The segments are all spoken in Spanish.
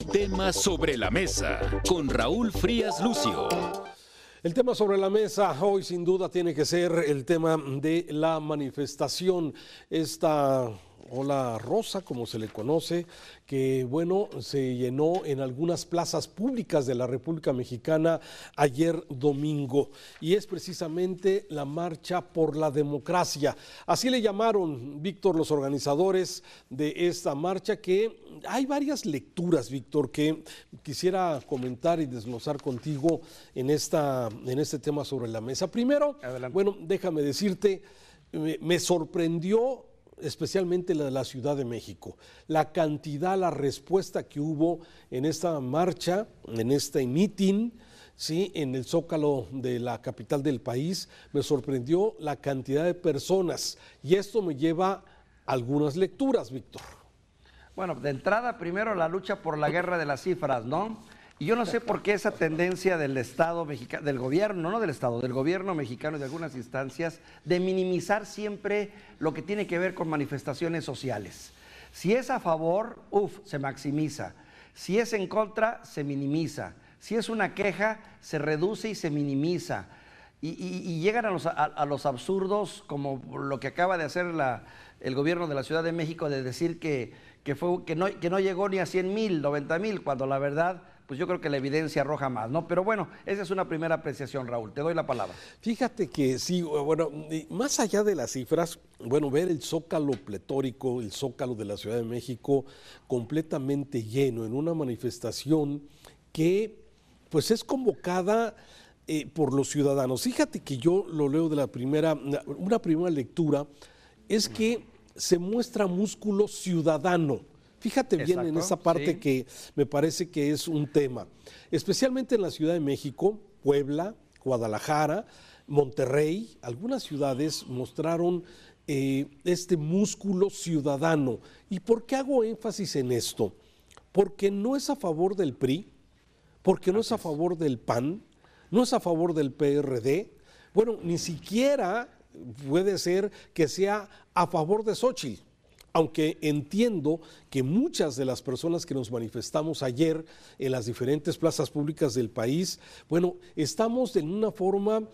Tema sobre la mesa con Raúl Frías Lucio. El tema sobre la mesa hoy sin duda tiene que ser el tema de la manifestación, esta ola rosa como se le conoce, que bueno, se llenó en algunas plazas públicas de la República Mexicana ayer domingo, y es precisamente la Marcha por la Democracia. Así le llamaron, Víctor, los organizadores de esta marcha, que hay varias lecturas, Víctor, que quisiera comentar y desglosar contigo en este tema sobre la mesa. Primero, adelante. Bueno, déjame decirte, me sorprendió especialmente la de la Ciudad de México, la cantidad, la respuesta que hubo en esta marcha, en este mitin, ¿sí?, en el Zócalo de la capital del país. Me sorprendió la cantidad de personas, y esto me lleva a algunas lecturas, Víctor. Bueno, de entrada, primero la lucha por la guerra de las cifras, ¿no? Y yo no sé por qué esa tendencia del Estado mexicano, del gobierno, no del Estado, del gobierno mexicano y de algunas instancias, de minimizar siempre lo que tiene que ver con manifestaciones sociales. Si es a favor, se maximiza. Si es en contra, se minimiza. Si es una queja, se reduce y se minimiza. Y llegan a los absurdos, como lo que acaba de hacer el gobierno de la Ciudad de México, de decir que no llegó ni a 100,000, 90,000, cuando la verdad, pues yo creo que la evidencia arroja más, ¿no? Pero bueno, esa es una primera apreciación, Raúl. Te doy la palabra. Fíjate que sí, bueno, más allá de las cifras, bueno, ver el Zócalo pletórico, el Zócalo de la Ciudad de México completamente lleno en una manifestación que pues es convocada por los ciudadanos. Fíjate que yo lo leo de una primera lectura, es que se muestra músculo ciudadano. Fíjate bien. Exacto, en esa parte, sí, que me parece que es un tema, especialmente en la Ciudad de México, Puebla, Guadalajara, Monterrey. Algunas ciudades mostraron este músculo ciudadano. ¿Y por qué hago énfasis en esto? Porque no es a favor del PRI, porque no es a favor del PAN, no es a favor del PRD, bueno, ni siquiera puede ser que sea a favor de Xóchitl, aunque entiendo que muchas de las personas que nos manifestamos ayer en las diferentes plazas públicas del país, bueno, estamos en una forma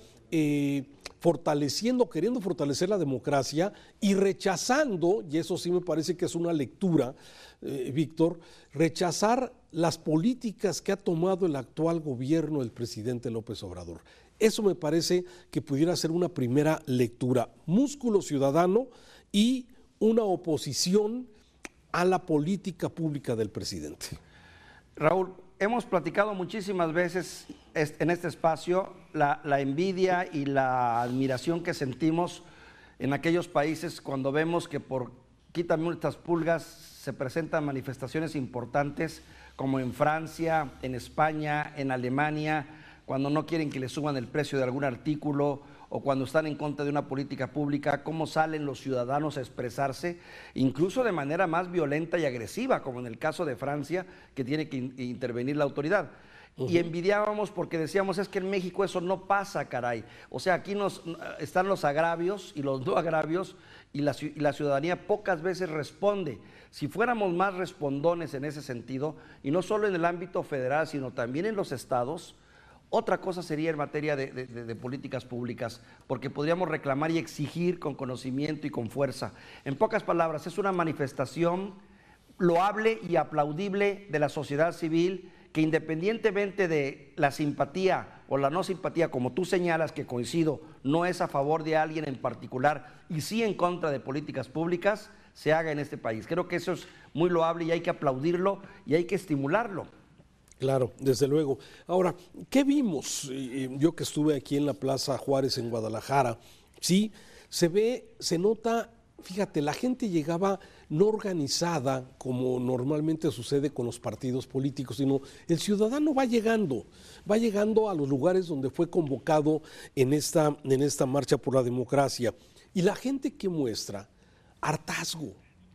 queriendo fortalecer la democracia y rechazando, y eso sí me parece que es una lectura, Víctor, rechazar las políticas que ha tomado el actual gobierno del presidente López Obrador. Eso me parece que pudiera ser una primera lectura, músculo ciudadano y una oposición a la política pública del presidente. Raúl, hemos platicado muchísimas veces en este espacio la envidia y la admiración que sentimos en aquellos países cuando vemos que por quítame estas pulgas se presentan manifestaciones importantes, como en Francia, en España, en Alemania, cuando no quieren que le suban el precio de algún artículo, o cuando están en contra de una política pública, cómo salen los ciudadanos a expresarse, incluso de manera más violenta y agresiva, como en el caso de Francia, que tiene que intervenir la autoridad. Y envidiábamos porque decíamos, es que en México eso no pasa, caray. O sea, aquí están los agravios y los no agravios, y la ciudadanía pocas veces responde. Si fuéramos más respondones en ese sentido, y no solo en el ámbito federal, sino también en los estados, otra cosa sería en materia de políticas públicas, porque podríamos reclamar y exigir con conocimiento y con fuerza. En pocas palabras, es una manifestación loable y aplaudible de la sociedad civil, que independientemente de la simpatía o la no simpatía, como tú señalas, que coincido, no es a favor de alguien en particular y sí en contra de políticas públicas, se haga en este país. Creo que eso es muy loable y hay que aplaudirlo y hay que estimularlo. Claro, desde luego. Ahora, ¿qué vimos? Yo que estuve aquí en la Plaza Juárez en Guadalajara, sí, se nota, fíjate, la gente llegaba no organizada como normalmente sucede con los partidos políticos, sino el ciudadano va llegando a los lugares donde fue convocado en esta marcha por la democracia. Y la gente que muestra hartazgo,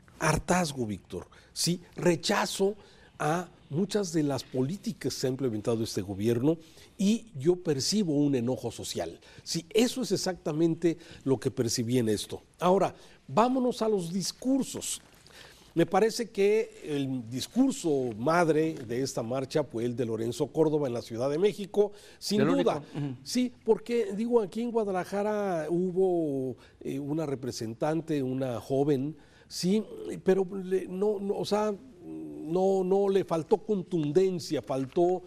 Víctor, sí, rechazo a muchas de las políticas que se ha implementado este gobierno, y yo percibo un enojo social. Sí, eso es exactamente lo que percibí en esto. Ahora, vámonos a los discursos. Me parece que el discurso madre de esta marcha fue el de Lorenzo Córdoba en la Ciudad de México, sin El duda. único. Sí, porque digo, aquí en Guadalajara hubo una representante, una joven, sí, pero o sea, no le faltó contundencia, faltó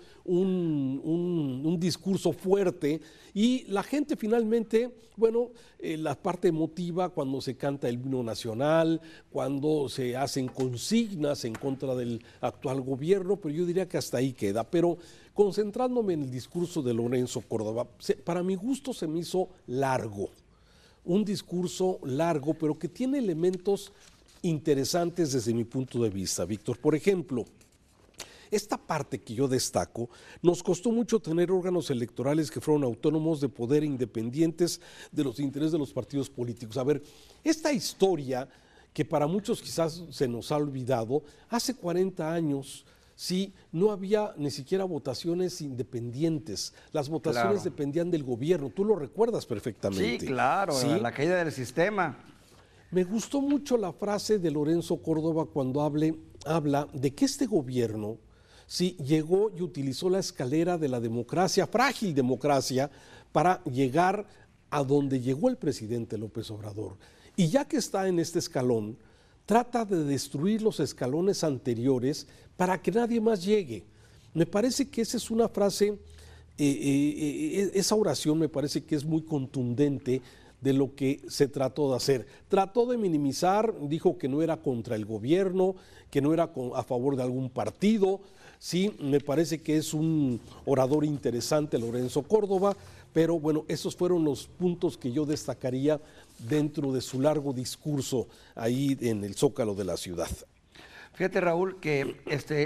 un discurso fuerte y la gente finalmente, bueno, la parte emotiva cuando se canta el himno nacional, cuando se hacen consignas en contra del actual gobierno, pero yo diría que hasta ahí queda. Pero concentrándome en el discurso de Lorenzo Córdoba, para mi gusto se me hizo largo, un discurso largo, pero que tiene elementos interesantes desde mi punto de vista, Víctor. Por ejemplo, esta parte que yo destaco, nos costó mucho tener órganos electorales que fueron autónomos, de poder, independientes de los intereses de los partidos políticos. A ver, esta historia que para muchos quizás se nos ha olvidado, hace 40 años, sí, no había ni siquiera votaciones independientes, las votaciones dependían del gobierno, tú lo recuerdas perfectamente. Sí, claro, ¿sí? La caída del sistema. Me gustó mucho la frase de Lorenzo Córdoba cuando habla de que este gobierno sí llegó y utilizó la escalera de la democracia, frágil democracia, para llegar a donde llegó el presidente López Obrador. Y ya que está en este escalón, trata de destruir los escalones anteriores para que nadie más llegue. Me parece que esa es una frase, esa oración me parece que es muy contundente de lo que se trató de hacer. Trató de minimizar, dijo que no era contra el gobierno, que no era a favor de algún partido. Sí, me parece que es un orador interesante Lorenzo Córdoba, pero bueno, esos fueron los puntos que yo destacaría dentro de su largo discurso ahí en el Zócalo de la ciudad. Fíjate, Raúl, que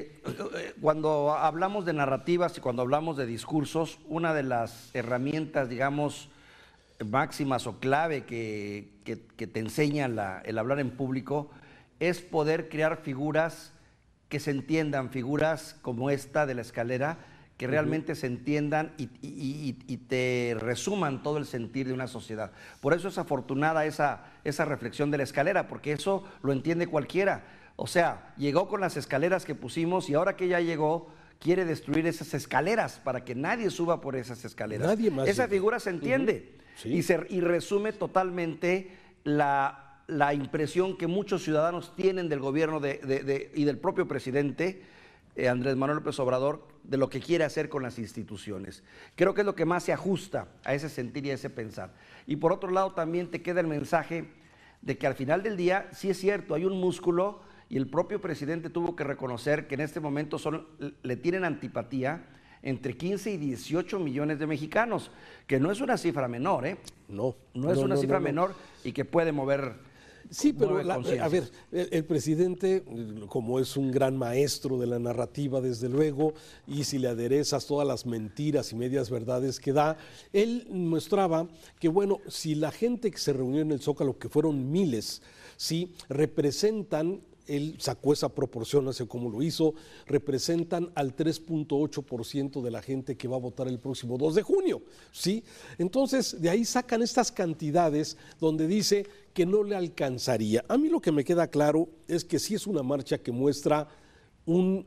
cuando hablamos de narrativas y cuando hablamos de discursos, una de las herramientas, digamos, máximas o clave que te enseña el hablar en público es poder crear figuras que se entiendan, figuras como esta de la escalera, que realmente se entiendan y te resuman todo el sentir de una sociedad. Por eso es afortunada esa reflexión de la escalera, porque eso lo entiende cualquiera. O sea, llegó con las escaleras que pusimos y ahora que ya llegó, quiere destruir esas escaleras para que nadie suba por esas escaleras. Nadie más Esa llega. figura se entiende Sí. y resume totalmente la impresión que muchos ciudadanos tienen del gobierno y del propio presidente Andrés Manuel López Obrador, de lo que quiere hacer con las instituciones. Creo que es lo que más se ajusta a ese sentir y a ese pensar. Y por otro lado también te queda el mensaje de que al final del día, sí es cierto, hay un músculo y el propio presidente tuvo que reconocer que en este momento le tienen antipatía entre 15 y 18 millones de mexicanos, que no es una cifra menor, ¿eh? No es una cifra menor y que puede mover. Sí, pero conciencias. a ver, el presidente, como es un gran maestro de la narrativa, desde luego, y si le aderezas todas las mentiras y medias verdades que da, él mostraba que, bueno, si la gente que se reunió en el Zócalo, que fueron miles, sí, representan, él sacó esa proporción, no sé cómo lo hizo, representan al 3.8% de la gente que va a votar el próximo 2 de junio, ¿sí? Entonces, de ahí sacan estas cantidades donde dice que no le alcanzaría. A mí lo que me queda claro es que sí es una marcha que muestra una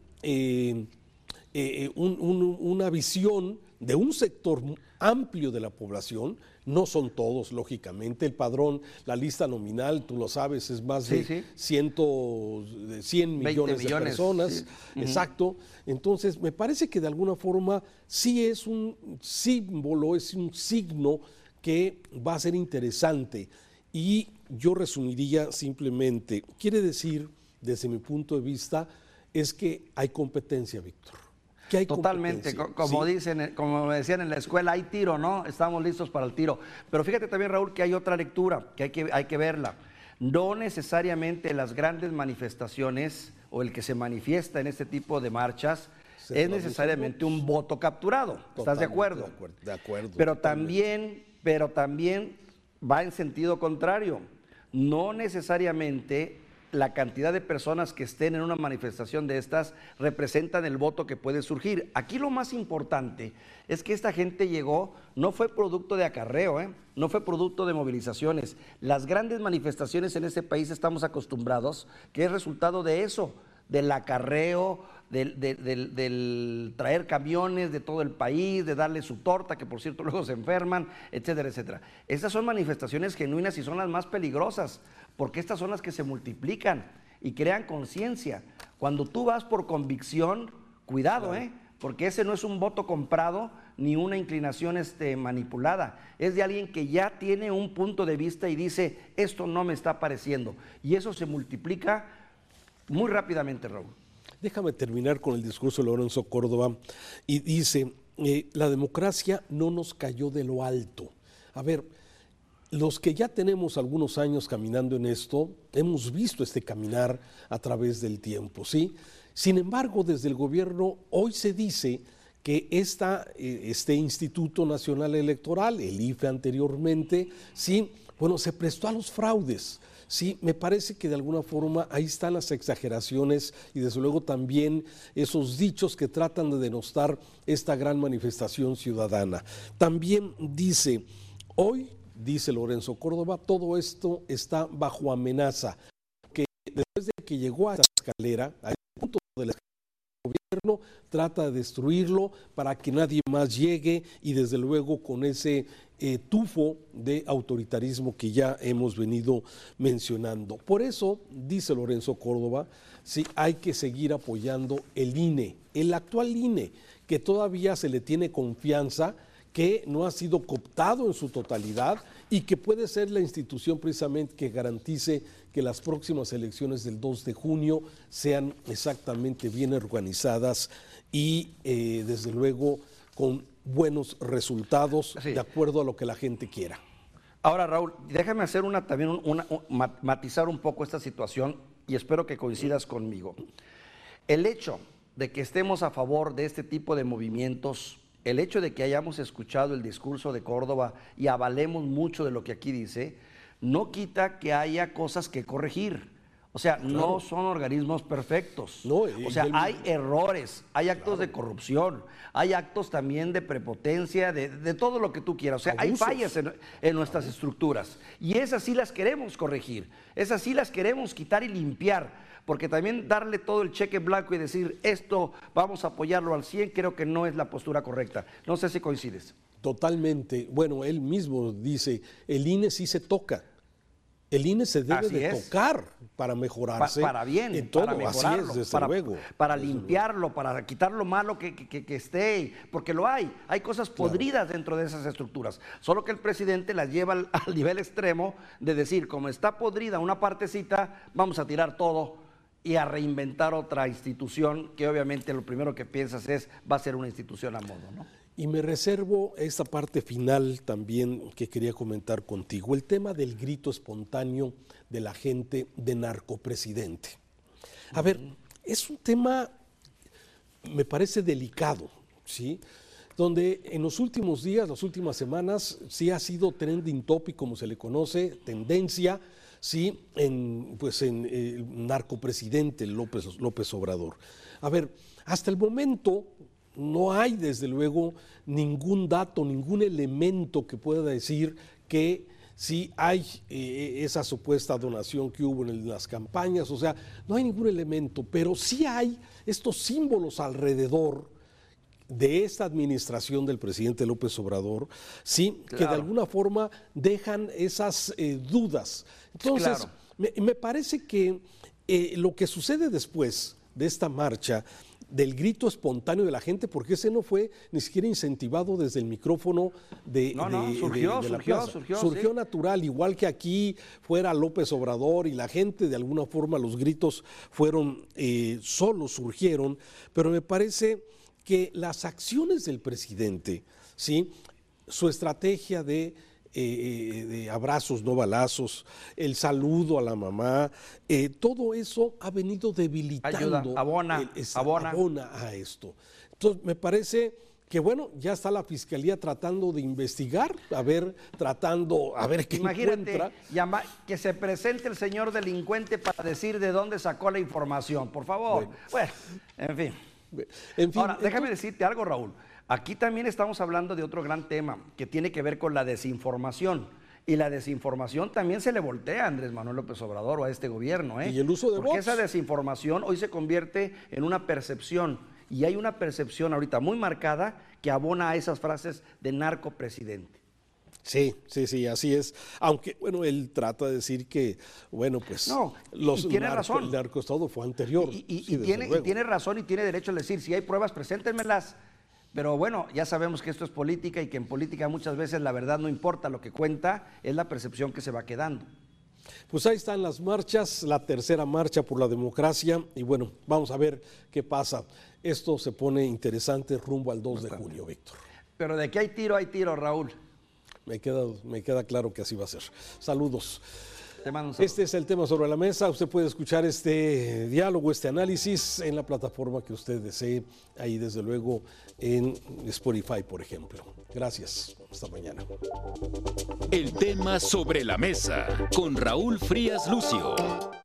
visión de un sector amplio de la población. No son todos, lógicamente. El padrón, la lista nominal, tú lo sabes, es más de 100 millones de personas. Sí. Exacto. Entonces, me parece que de alguna forma sí es un símbolo, es un signo que va a ser interesante. Y yo resumiría simplemente, quiere decir, desde mi punto de vista, es que hay competencia, Víctor. Que hay totalmente, como dicen, como me decían en la escuela, hay tiro, ¿no? Estamos listos para el tiro. Pero fíjate también, Raúl, que hay otra lectura, que hay que verla. No necesariamente las grandes manifestaciones o el que se manifiesta en este tipo de marchas es necesariamente un voto capturado. ¿Estás de acuerdo? De acuerdo. Pero también va en sentido contrario. No necesariamente la cantidad de personas que estén en una manifestación de estas representan el voto que puede surgir. Aquí lo más importante es que esta gente llegó, no fue producto de acarreo, no fue producto de movilizaciones. Las grandes manifestaciones en este país estamos acostumbrados que es resultado de eso, del acarreo, del traer camiones de todo el país, de darle su torta, que por cierto luego se enferman, etcétera, etcétera. Estas son manifestaciones genuinas y son las más peligrosas, porque estas son las que se multiplican y crean conciencia. Cuando tú vas por convicción, cuidado, porque ese no es un voto comprado ni una inclinación manipulada, es de alguien que ya tiene un punto de vista y dice, esto no me está pareciendo, y eso se multiplica muy rápidamente, Raúl. Déjame terminar con el discurso de Lorenzo Córdoba y dice, la democracia no nos cayó de lo alto. A ver, los que ya tenemos algunos años caminando en esto, hemos visto este caminar a través del tiempo, ¿sí? Sin embargo, desde el gobierno hoy se dice que este Instituto Nacional Electoral, el IFE anteriormente, sí, bueno, se prestó a los fraudes. Sí, me parece que de alguna forma ahí están las exageraciones y desde luego también esos dichos que tratan de denostar esta gran manifestación ciudadana. También dice, hoy, dice Lorenzo Córdoba, todo esto está bajo amenaza, que después de que llegó a esta escalera, a este punto de la escalera, el gobierno trata de destruirlo para que nadie más llegue y desde luego con ese tufo de autoritarismo que ya hemos venido mencionando. Por eso, dice Lorenzo Córdoba, sí, hay que seguir apoyando el INE, el actual INE, que todavía se le tiene confianza, que no ha sido cooptado en su totalidad y que puede ser la institución precisamente que garantice que las próximas elecciones del 2 de junio sean exactamente bien organizadas y desde luego con buenos resultados, sí, de acuerdo a lo que la gente quiera. Ahora, Raúl, déjame hacer matizar un poco esta situación y espero que coincidas conmigo. El hecho de que estemos a favor de este tipo de movimientos, el hecho de que hayamos escuchado el discurso de Córdoba y avalemos mucho de lo que aquí dice, no quita que haya cosas que corregir. O sea, claro, no son organismos perfectos. No, o sea, hay errores, hay actos, claro, de corrupción, hay actos también de prepotencia, de todo lo que tú quieras. O sea, abusos, hay fallas en nuestras estructuras. Y esas sí las queremos corregir, esas sí las queremos quitar y limpiar. Porque también darle todo el cheque blanco y decir, esto vamos a apoyarlo al 100, creo que no es la postura correcta. No sé si coincides. Totalmente. Bueno, él mismo dice, el INE sí se toca. El INE se debe de tocar para mejorarse. Para bien, en todo, para mejorarlo, así es, desde luego. Para limpiarlo, para quitar lo malo que esté, porque lo hay. Hay cosas podridas, claro, dentro de esas estructuras. Solo que el presidente las lleva al nivel extremo de decir, como está podrida una partecita, vamos a tirar todo y a reinventar otra institución que obviamente lo primero que piensas va a ser una institución a modo, ¿no? Y me reservo esta parte final también que quería comentar contigo, el tema del grito espontáneo de la gente de narcopresidente. A ver, es un tema, me parece delicado, ¿sí? Donde en los últimos días, las últimas semanas, sí ha sido trending topic, como se le conoce, tendencia, sí, en el narcopresidente López Obrador. A ver, hasta el momento no hay desde luego ningún dato, ningún elemento que pueda decir que sí hay esa supuesta donación que hubo en las campañas, o sea, no hay ningún elemento, pero sí hay estos símbolos alrededor de esta administración del presidente López Obrador, sí, claro, que de alguna forma dejan esas dudas. Entonces, claro, me parece que lo que sucede después de esta marcha, del grito espontáneo de la gente, porque ese no fue ni siquiera incentivado desde el micrófono de la plaza. Surgió sí, natural, igual que aquí fuera López Obrador y la gente de alguna forma los gritos fueron, solo surgieron, pero me parece que las acciones del presidente, ¿sí?, su estrategia de abrazos, no balazos, el saludo a la mamá, todo eso ha venido debilitando. Ayuda, abona a esto. Entonces, me parece que bueno, ya está la fiscalía tratando de investigar, a ver qué encuentra. Imagínate que se presente el señor delincuente para decir de dónde sacó la información, por favor. Bueno, en fin. Ahora, déjame decirte algo, Raúl. Aquí también estamos hablando de otro gran tema que tiene que ver con la desinformación. Y la desinformación también se le voltea a Andrés Manuel López Obrador o a este gobierno. Y el uso de Porque bots. esa desinformación hoy se convierte en una percepción. Y hay una percepción ahorita muy marcada que abona a esas frases de narcopresidente. Sí, así es. Aunque, bueno, él trata de decir que, bueno, pues no, razón. El narcoestado fue anterior. Y tiene razón y tiene derecho a decir, si hay pruebas, preséntenmelas. Pero bueno, ya sabemos que esto es política y que en política muchas veces la verdad no importa, lo que cuenta es la percepción que se va quedando. Pues ahí están las marchas, la tercera marcha por la democracia y bueno, vamos a ver qué pasa. Esto se pone interesante rumbo al 2 de junio, Víctor. Pero de que hay tiro, Raúl. Me queda claro que así va a ser. Saludos. Te mando un saludo. Este es el tema sobre la mesa. Usted puede escuchar este diálogo, este análisis en la plataforma que usted desee, ahí desde luego en Spotify, por ejemplo. Gracias. Hasta mañana. El tema sobre la mesa con Raúl Frías Lucio.